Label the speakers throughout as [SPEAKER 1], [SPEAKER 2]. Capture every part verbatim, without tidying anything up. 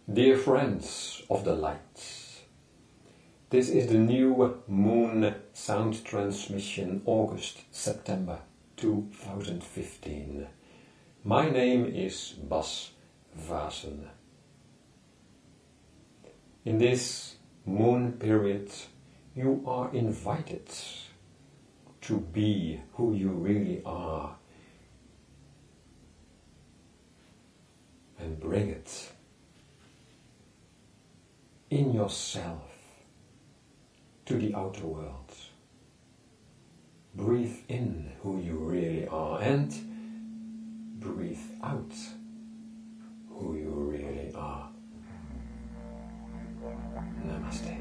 [SPEAKER 1] Dear friends of the light, this is the new Moon Sound Transmission August-September two thousand fifteen. My name is Bas Vasen. In this moon period, you are invited to be who you really are and bring it in yourself to the outer world. Breathe in who you really are and breathe out who you really are. Namaste.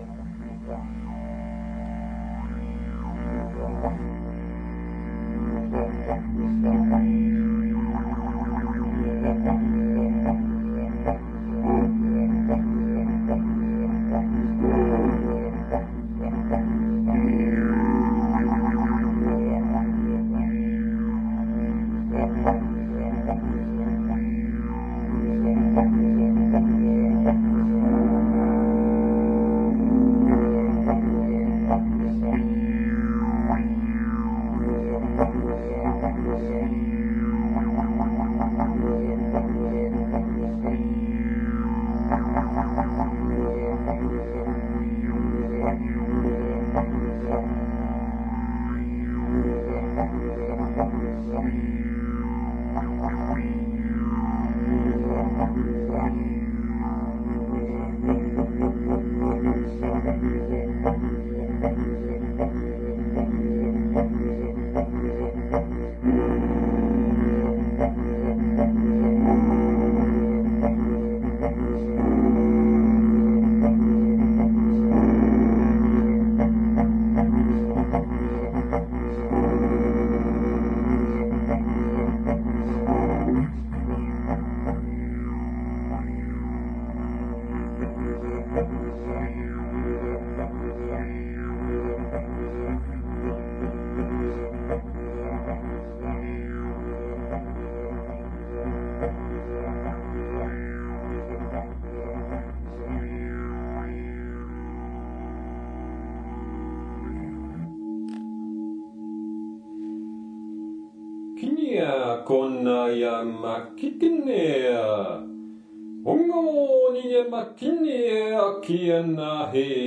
[SPEAKER 1] Kinia kona ya makikinea Ongo ni ya makinea kiana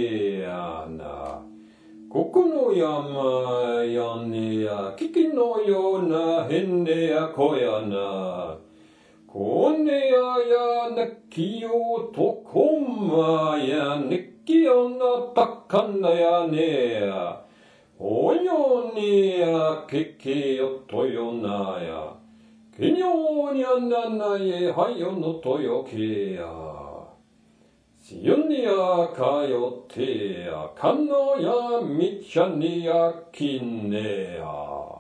[SPEAKER 1] heana Kokono ya ma ya kikino yo na hende ya koyana Kone ya ya nekiyo tokoma ya nekiyo na pakana ya nea Onyo ni ya keke yo toyo na ya Kenyo ni anana ye hayo no toyo ke ya Sion ni ya kayo te ya Kano ya micha ni ya kine ya